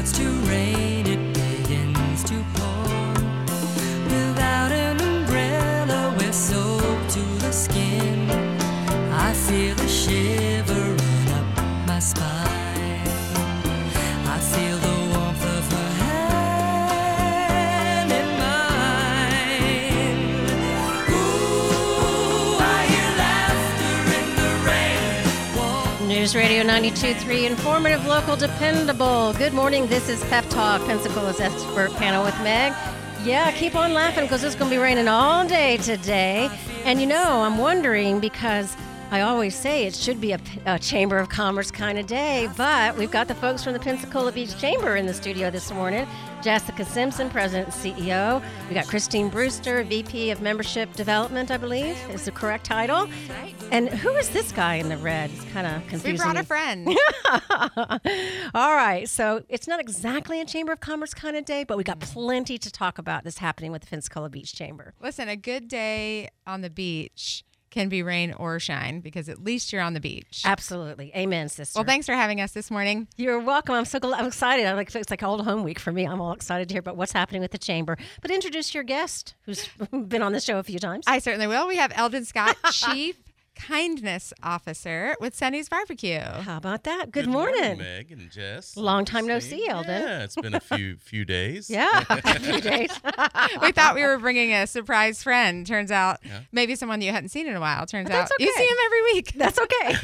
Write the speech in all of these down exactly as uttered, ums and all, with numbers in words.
starts to rain, it begins to pour. Without an umbrella, we're soaked to the skin. I feel a shiver run up my spine. I feel the warmth of her hand in mine. Ooh, I hear laughter in the rain. Whoa. News Radio ninety-two point three, informative, local, dependable. Good morning. This is Pep Talk, Pensacola's expert panel with Meg. Yeah, keep on laughing because it's going to be raining all day today. And you know, I'm wondering because I always say it should be a, a Chamber of Commerce kind of day, but we've got the folks from the Pensacola Beach Chamber in the studio this morning. Jessica Simpson, President and C E O. We got Christine Brewster, V P of Membership Development, I believe, is the correct title. Right. And who is this guy in the red? It's kind of confusing. We brought me. a friend. All right, so it's not exactly a Chamber of Commerce kind of day, but we got plenty to talk about that's happening with the Pensacola Beach Chamber. Listen, a good day on the beach can be rain or shine because at least you're on the beach. Absolutely. Amen, sister. Well, thanks for having us this morning. You're welcome. I'm so glad. I'm excited. I'm like, it's like old home week for me. I'm all excited to hear about what's happening with the Chamber. But introduce your guest who's been on the show a few times. I certainly will. We have Eldon Scott, Chief Kindness Officer with Sonny's Barbecue. How about that? Good, morning. Meg and Jess. Long time no See. see, Eldon. Yeah, it's been a few few days. Yeah, a few days. We thought we were bringing a surprise friend. Turns out Yeah. maybe someone you hadn't seen in a while. Turns But out that's you okay. see him every week. That's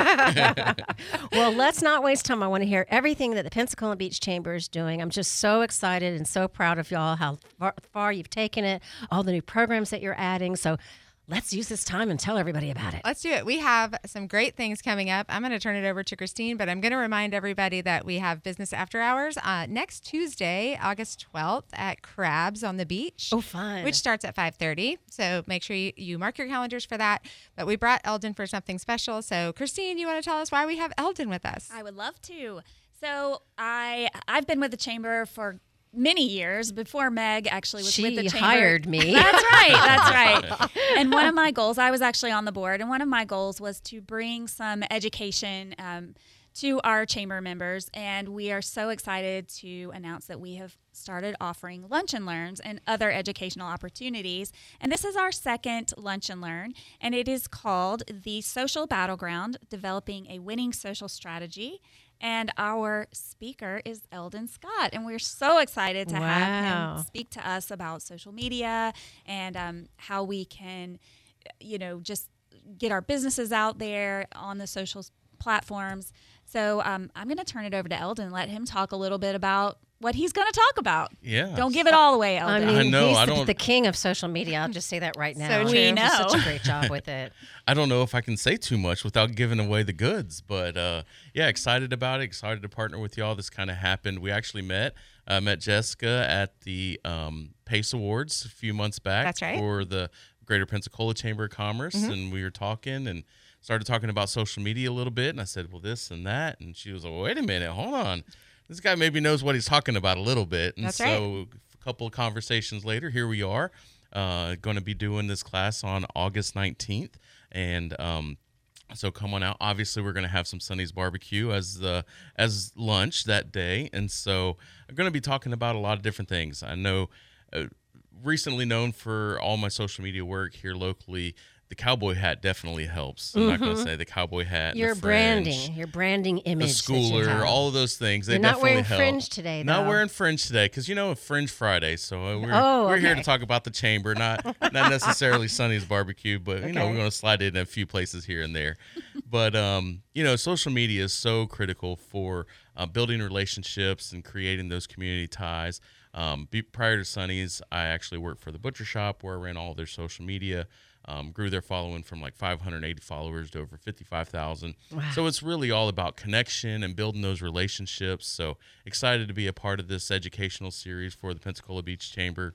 okay. Well, let's not waste time. I want to hear everything that the Pensacola Beach Chamber is doing. I'm just so excited and so proud of y'all, how far, far you've taken it, all the new programs that you're adding. So let's use this time and tell everybody about it. Let's do it. We have some great things coming up. I'm going to turn it over to Christine, but I'm going to remind everybody that we have business after hours uh, next Tuesday, August twelfth at Crabs on the Beach. Oh, fun. Which starts at five thirty. So make sure you, you mark your calendars for that. But we brought Eldon for something special. So Christine, you want to tell us why we have Eldon with us? I would love to. So I I've been with the chamber for many years before Meg actually was She with the chamber. hired me. That's right. That's right. And one of my goals, I was actually on the board, and one of my goals was to bring some education um, to our chamber members. And we are so excited to announce that we have started offering Lunch and Learns and other educational opportunities. And this is our second Lunch and Learn, and it is called The Social Battleground, Developing a Winning Social Strategy. And our speaker is Eldon Scott, and we're so excited to Wow. have him speak to us about social media and um, how we can, you know, just get our businesses out there on the social platforms. So um, I'm going to turn it over to Eldon and let him talk a little bit about what he's going to talk about. Yeah. Don't give it all away, I Eldon. mean, I know, he's I the, don't- the king of social media. I'll just say that right now. So He true. We does know. such a great job with it. I don't know if I can say too much without giving away the goods, but uh, yeah, excited about it. Excited to partner with y'all. This kind of happened. We actually met uh, met Jessica at the um, PACE Awards a few months back. That's right. For the Greater Pensacola Chamber of Commerce, Mm-hmm. and we were talking and started talking about social media a little bit. And I said, well, this and that, and she was like, wait a minute, hold on. This guy maybe knows what he's talking about a little bit. And That's so right. a couple of conversations later, here we are, uh, going to be doing this class on August nineteenth. And um, so come on out. Obviously, we're going to have some Sonny's Barbecue as the as lunch that day. And so I'm going to be talking about a lot of different things. I know uh, recently known for all my social media work here locally, the cowboy hat definitely helps. I'm not going to say the cowboy hat. and Your the fringe, branding, your branding the image. that you schooler, have. all of those things. They You're not definitely wearing help. fringe today, Not though. wearing fringe today because, you know, Fringe Friday. So uh, we're, Oh, we're here okay. to talk about the chamber, not not necessarily Sonny's Barbecue, but, you know, Okay. we're going to slide it in a few places here and there. But, um, you know, social media is so critical for uh, building relationships and creating those community ties. Um, be, prior to Sonny's, I actually worked for the Butcher Shop where I ran all their social media. Um, grew their following from like five hundred eighty followers to over fifty-five thousand. Wow. So it's really all about connection and building those relationships. So excited to be a part of this educational series for the Pensacola Beach Chamber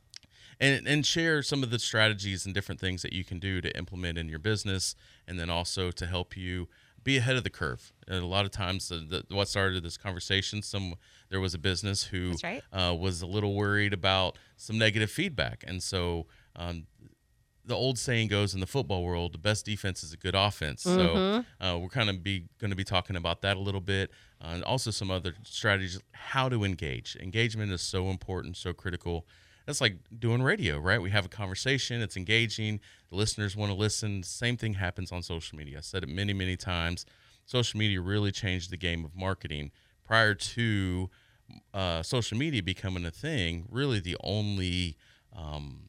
and, and share some of the strategies and different things that you can do to implement in your business and then also to help you be ahead of the curve. And a lot of times the, the, what started this conversation, some there was a business who That's right. uh, was a little worried about some negative feedback. And so um, the old saying goes in the football world, the best defense is a good offense. Mm-hmm. So uh, we're kind of be going to be talking about that a little bit, uh, and also some other strategies, how to engage. Engagement is so important, so critical. That's like doing radio, right? We have a conversation, it's engaging, the listeners want to listen. Same thing happens on social media. I said it many, many times. Social media really changed the game of marketing. Prior to uh, social media becoming a thing, really the only um,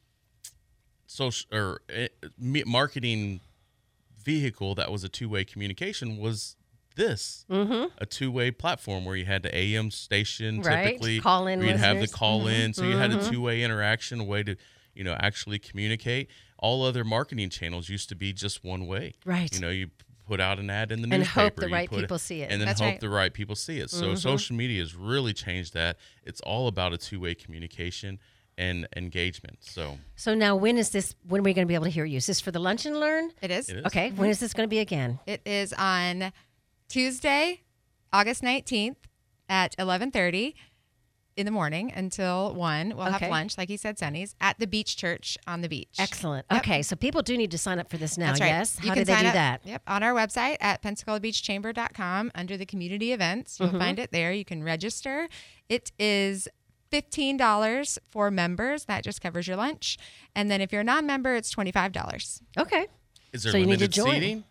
social or uh, marketing vehicle that was a two-way communication was this, Mm-hmm. a two-way platform where you had the A M station Right. typically, Call-in where you'd have the listeners. call-in, so you had a Mhm. two-way interaction, a way to, you know, actually communicate. All other marketing channels used to be just one way. Right. You know, you put out an ad in the And newspaper. hope the you right put people see it. And then That's hope right. the right people see it. So Mhm. social media has really changed that. It's all about a two-way communication and engagement. So So now, when is this? When are we going to be able to hear you? Is this for the lunch and learn? It is. it is. Okay. When is this going to be again? It is on Tuesday, August nineteenth at eleven thirty in the morning until one. We'll Okay. have lunch, like you said, Sunny's, at the Beach Church on the beach. Excellent. Yep. Okay, so people do need to sign up for this now. That's right. Yes. You How can do they sign do up, that? Yep, on our website at pensacola beach chamber dot com under the community events. You'll Mhm. find it there. You can register. It is fifteen dollars for members. That just covers your lunch. And then if you're a non-member, it's twenty-five dollars. Okay. Is there So you need to limited join. seating?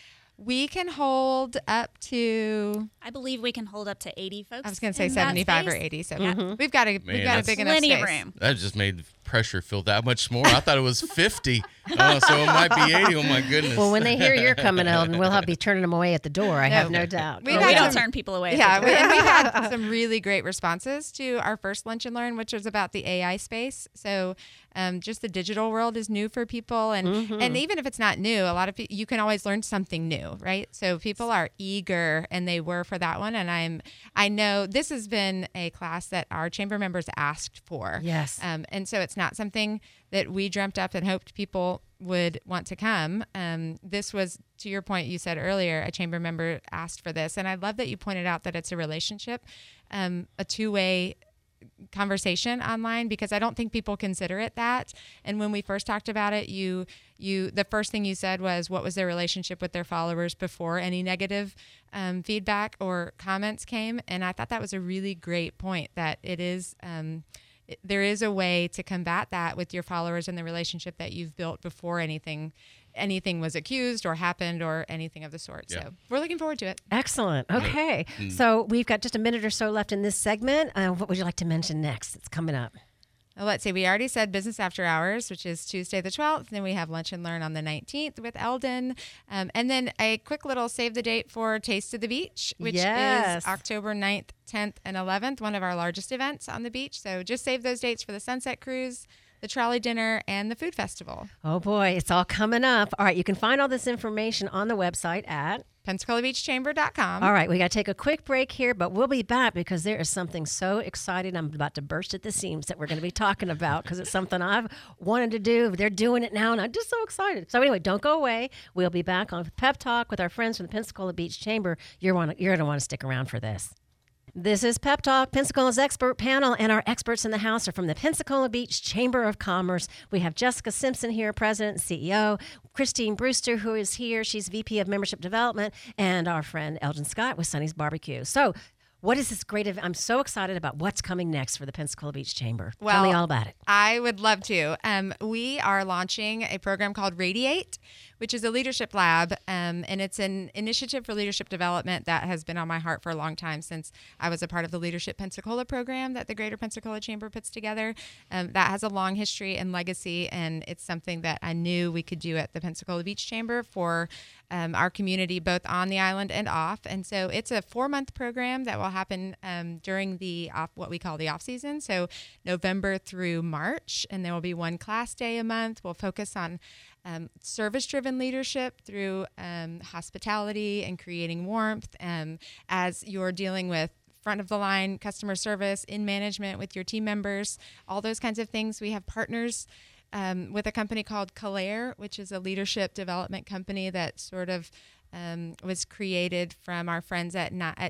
We can hold up to, I believe we can hold up to eighty folks. I was going to say in that seventy-five or space. eighty. So Mhm. we've got a, Man, we've got a that's big enough Plenty space. of room. That just made pressure feel that much more. I thought it was fifty. Oh, so it might be eighty. Oh, my goodness. Well, when they hear you're coming, Eldon, we'll have be turning them away at the door. I have No. no doubt. We've Well, had we don't some- turn people away. at Yeah, the we, door. and we've had some really great responses to our first Lunch and Learn, which was about the A I space. So um, just the digital world is new for people. And, Mhm. and even if it's not new, a lot of people, you can always learn something new, right? So people are eager, and they were for that one. And I'm, I know this has been a class that our chamber members asked for. Yes. Um, and so it's not something that we dreamt up and hoped people would want to come. Um, this was, to your point, you said earlier, a chamber member asked for this. And I love that you pointed out that it's a relationship, um, a two-way conversation online, because I don't think people consider it that. And when we first talked about it, you you the first thing you said was, what was their relationship with their followers before any negative um, feedback or comments came? And I thought that was a really great point, that it is um, it, there is a way to combat that with your followers and the relationship that you've built before anything anything was accused or happened or anything of the sort. Yeah. So we're looking forward to it. Excellent. Okay. Mm. So we've got just a minute or so left in this segment. Uh, what would you like to mention next? It's coming up. Well, let's see. We already said Business After Hours, which is Tuesday the twelfth. Then we have Lunch and Learn on the nineteenth with Eldon. Um, and then a quick little save the date for Taste of the Beach, which Yes. is October ninth, tenth, and eleventh, one of our largest events on the beach. So just save those dates for the Sunset Cruise, the trolley dinner, and the food festival. Oh boy, it's all coming up. All right, you can find all this information on the website at. pensacola beach chamber dot com. All right, we got to take a quick break here, but we'll be back because there is something so exciting. I'm about to burst at the seams that we're going to be talking about because it's something I've wanted to do. They're doing it now, and I'm just so excited. So anyway, don't go away. We'll be back on Pep Talk with our friends from the Pensacola Beach Chamber. You're want you're going to want to stick around for this. This is Pep Talk, Pensacola's expert panel, and our experts in the house are from the Pensacola Beach Chamber of Commerce. We have Jessica Simpson here, President and C E O, Christine Brewster, who is here. She's V P of Membership Development, and our friend Eldon Scott with Sonny's Barbecue. So what is this great event? I'm so excited about what's coming next for the Pensacola Beach Chamber. Tell me Well, all about it. I would love to. Um, we are launching a program called Radiate, which is a leadership lab, um, and it's an initiative for leadership development that has been on my heart for a long time, since I was a part of the Leadership Pensacola program that the Greater Pensacola Chamber puts together. Um, that has a long history and legacy, and it's something that I knew we could do at the Pensacola Beach Chamber for um, our community, both on the island and off. And so it's a four-month program that will happen um, during the off, what we call the off season, so November through March, and there will be one class day a month. We'll focus on Um, service-driven leadership through um, hospitality and creating warmth, um, as you're dealing with front-of-the-line customer service, in management with your team members, all those kinds of things. We have partners um, with a company called Calaire, which is a leadership development company that sort of um, was created from our friends at, Na- at Chick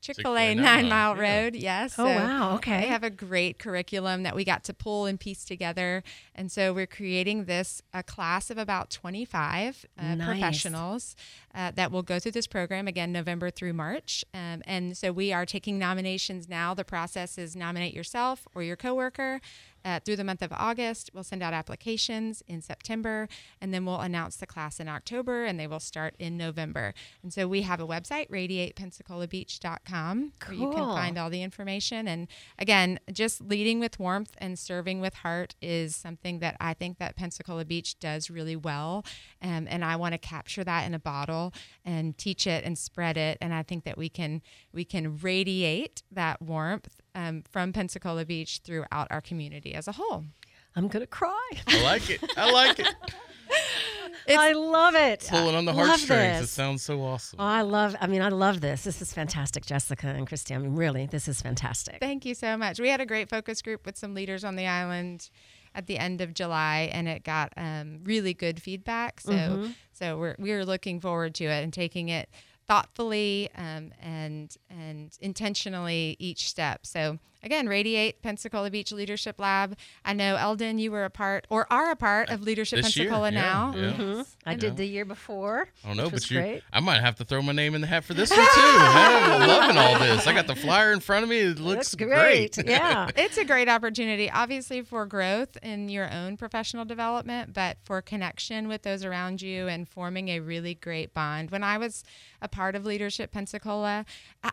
Chick-fil-A Chick-fil-A Nine Nine Mile Mile, yeah. Road, yes. Oh, wow, okay. They have a great curriculum that we got to pull and piece together. And so we're creating this a class of about twenty-five uh, Nice. professionals uh, that will go through this program, again, November through March. Um, and so we are taking nominations now. The process is nominate yourself or your coworker. Uh, through the month of August, we'll send out applications in September, and then we'll announce the class in October, and they will start in November. And so we have a website, radiate pensacola beach dot com, where you can Cool. find all the information. And again, just leading with warmth and serving with heart is something that I think that Pensacola Beach does really well. Um, and I want to capture that in a bottle and teach it and spread it. And I think that we can we can radiate that warmth um, from Pensacola Beach throughout our community as a whole. I'm going to cry. I like it. I like it. I love it. Pulling on the Love heartstrings. It this. sounds so awesome. Oh, I love, I mean, I love this. This is fantastic, Jessica and Christy. I mean, really, this is fantastic. Thank you so much. We had a great focus group with some leaders on the island at the end of July, and it got um, really good feedback. So, Mm-hmm. so we're we're looking forward to it and taking it thoughtfully um, and and intentionally each step. So again, Radiate Pensacola Beach Leadership Lab. I know, Eldon, you were a part or are a part of Leadership This year, Pensacola yeah, now. yeah. Mhm. I You did know. the year before. I don't know, which was but you, great. I might have to throw my name in the hat for this one too. I'm loving all this. I got the flyer in front of me. It looks Looks great. great. Yeah. It's a great opportunity, obviously, for growth in your own professional development, but for connection with those around you and forming a really great bond. When I was a part of Leadership Pensacola, I,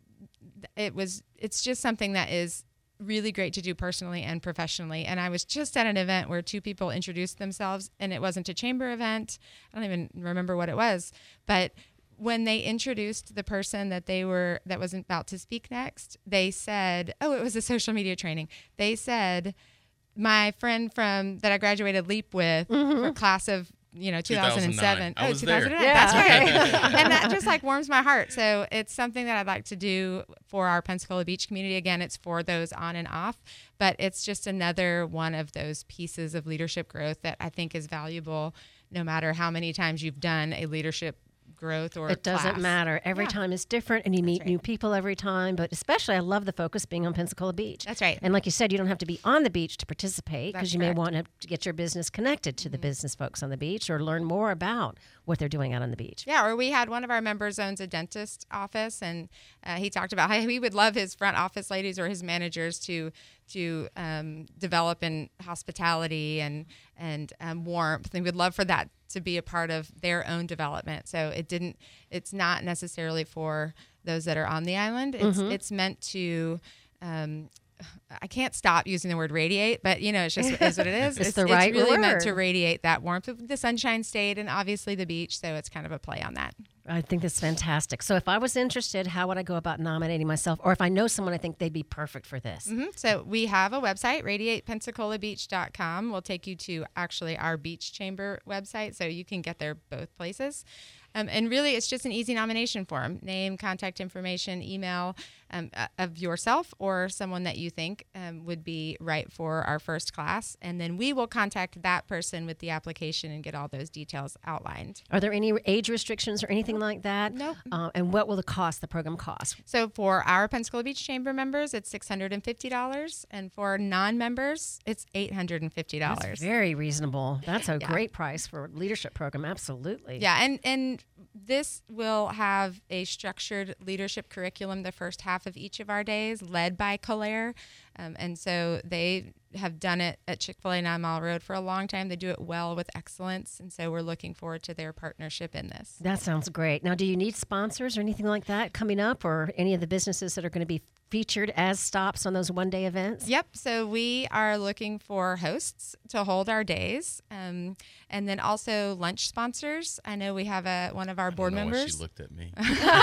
it was it's just something that is really great to do personally and professionally. And I was just at an event where two people introduced themselves, and it wasn't a chamber event. I don't even remember what it was, but when they introduced the person that they were that was about to speak next, they said, "Oh, it was a social media training." They said, "My friend from that I graduated LEAP with, for class of you know two thousand seven." two thousand nine. I Oh, was there. two thousand nine. Yeah. That's right. And that just like warms my heart. So it's something that I'd like to do for our Pensacola Beach community. Again, it's for those on and off, but it's just another one of those pieces of leadership growth that I think is valuable, no matter how many times you've done a leadership growth or It doesn't class. matter. Every Yeah. time is different, and you meet right. new people every time. But especially, I love the focus being on Pensacola Beach. That's right. And like you said, you don't have to be on the beach to participate, because That's you may correct. want to get your business connected to the business folks on the beach or learn more about what they're doing out on the beach. Yeah, or we had one of our members owns a dentist office, and uh, he talked about how he would love his front office ladies or his managers to to um, develop in hospitality and and um, warmth. They would love for that to be a part of their own development. So it didn't. It's not necessarily for those that are on the island. It's it's meant to. Um, I can't stop using the word radiate, but you know, it's just is what it is. It's the right really meant to word. radiate that warmth of the Sunshine State and obviously the beach. So it's kind of a play on that. I think that's fantastic. So if I was interested, how would I go about nominating myself? Or if I know someone I think they'd be perfect for this? Mhm. So we have a website, radiate pensacola beach dot com. We'll take you to actually our beach chamber website, so you can get there both places. Um, and really, it's just an easy nomination form: name, contact information, email um, uh, of yourself or someone that you think um, would be right for our first class, and then we will contact that person with the application and get all those details outlined. Are there any age restrictions or anything like that? Nope. Uh, and what will the cost, the program cost? So for our Pensacola Beach Chamber members, it's six hundred fifty dollars, and for non-members, it's eight hundred fifty dollars. That's very reasonable. That's a Yeah. great price for a leadership program. Absolutely. Yeah, and and this will have a structured leadership curriculum the first half of each of our days, led by Colaire. Um, and so they have done it at Chick-fil-A Nine Mile Road for a long time. They do it well with excellence, and so we're looking forward to their partnership in this. That sounds great. Now, do you need sponsors or anything like that coming up, or any of the businesses that are going to be featured as stops on those one-day events? Yep. So we are looking for hosts to hold our days, um, and then also lunch sponsors. I know we have a one of our board I don't know why members. she looked at me.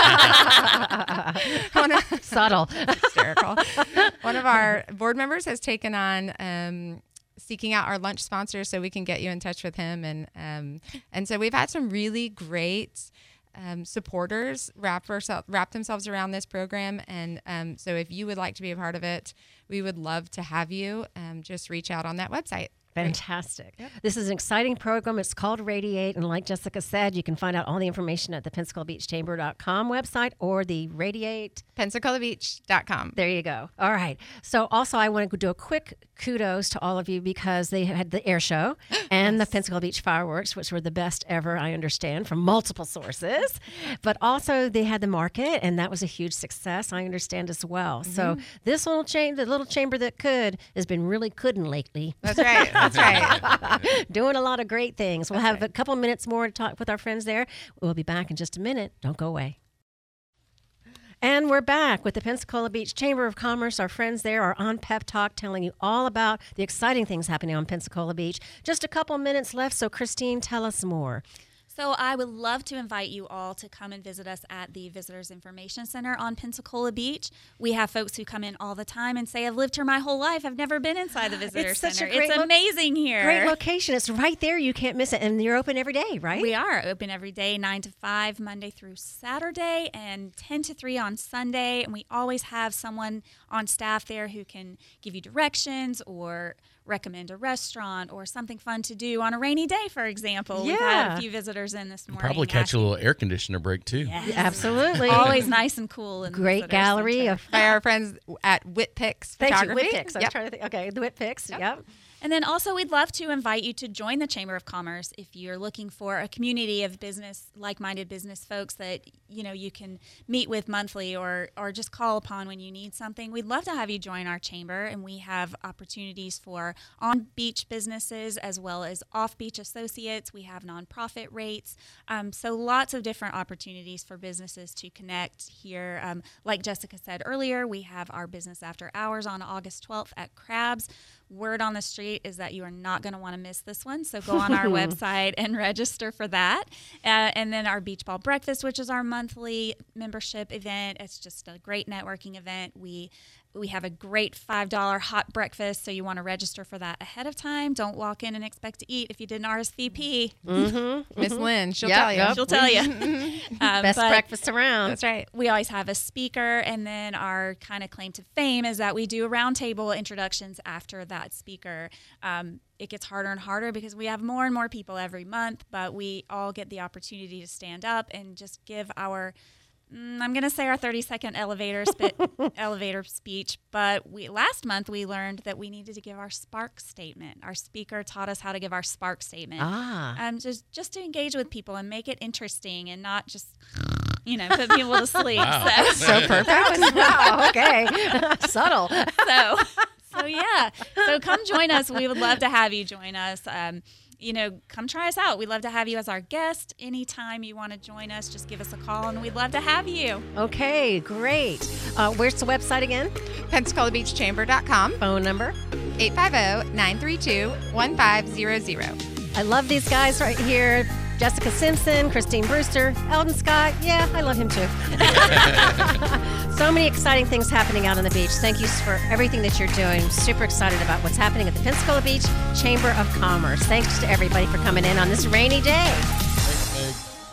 one of, Subtle. hysterical. One of our board members has taken on um, seeking out our lunch sponsor, so we can get you in touch with him, and um, and so we've had some really great um, supporters wrap ourselves wrap themselves around this program, and um, so if you would like to be a part of it, we would love to have you. Um, just reach out on that website. Fantastic. Yep. This is an exciting program. It's called Radiate. And like Jessica said, you can find out all the information at the Pensacola Beach Chamber dot com website or the Radiate. Pensacola Beach dot com. There you go. All right. So also I want to do a quick kudos to all of you because they had the air show and yes. the Pensacola Beach fireworks, which were the best ever, I understand, from multiple sources. But also they had the market, and that was a huge success, I understand as well. Mm-hmm. So this little chamber, the little chamber that could, has been really couldn't lately. That's right. That's right. Doing a lot of great things. We'll That's have right. a couple minutes more to talk with our friends there. We'll be back in just a minute. Don't go away. And we're back with the Pensacola Beach Chamber of Commerce. Our friends there are on Pep Talk telling you all about the exciting things happening on Pensacola Beach. Just a couple minutes left, so Christine, tell us more. So I would love to invite you all to come and visit us at the Visitors Information Center on Pensacola Beach. We have folks who come in all the time and say, I've lived here my whole life. I've never been inside the Visitor it's Center. Such a great it's lo- amazing here. Great location. It's right there. You can't miss it. And you're open every day, right? We are open every day, nine to five, Monday through Saturday, and ten to three on Sunday. And we always have someone on staff there who can give you directions or recommend a restaurant or something fun to do on a rainy day, for example. Yeah. We've had a few visitors in this morning. Probably catch a little air conditioner break too. Yes. Absolutely. Always nice and cool. In the Great Visitor gallery Center. of By our friends at Whitpix Thank you, Photography. Whitpix. I was Yep. trying to think. Okay, the Whitpix. Yep. yep. And then also, we'd love to invite you to join the Chamber of Commerce if you're looking for a community of business, like-minded business folks that you know you can meet with monthly or or just call upon when you need something. We'd love to have you join our chamber, and we have opportunities for on-beach businesses as well as off-beach associates. We have nonprofit rates, um, so lots of different opportunities for businesses to connect here. Um, like Jessica said earlier, we have our business after hours on August twelfth at Crabs. Word on the street is that you are not going to want to miss this one, so go on our website and register for that. Uh, and then our Beach Ball Breakfast, which is our monthly membership event. It's just a great networking event. We we have a great five dollar hot breakfast, so you want to register for that ahead of time. Don't walk in and expect to eat if you didn't R S V P. Mm-hmm. Miss Lynn, she'll Yep, tell you. yep. She'll tell you. um, Best but- breakfast around. That's right. We always have a speaker, and then our kind of claim to fame is that we do roundtable introductions after that speaker. Um, it gets harder and harder because we have more and more people every month, but we all get the opportunity to stand up and just give our mm, I'm going to say our thirty second elevator sp- elevator speech, but we last month we learned that we needed to give our spark statement. Our speaker taught us how to give our spark statement. Ah. Um, just just to engage with people and make it interesting and not just you know put people to sleep. Wow. So, So perfect. Wow. Okay. Subtle. so so yeah. So come join us. We would love to have you join us. Um, you know, come try us out. We'd love to have you as our guest. Anytime you want to join us, just give us a call, and we'd love to have you. Okay, great. Uh, where's the website again? Pensacola Beach Chamber dot com, Phone number? eight five zero, nine three two, one five zero zero. I love these guys right here. Jessica Simpson, Christine Brewster, Eldon Scott. Yeah, I love him too. So many exciting things happening out on the beach. Thank you for everything that you're doing. I'm super excited about what's happening at the Pensacola Beach Chamber of Commerce. Thanks to everybody for coming in on this rainy day. Thanks, Meg.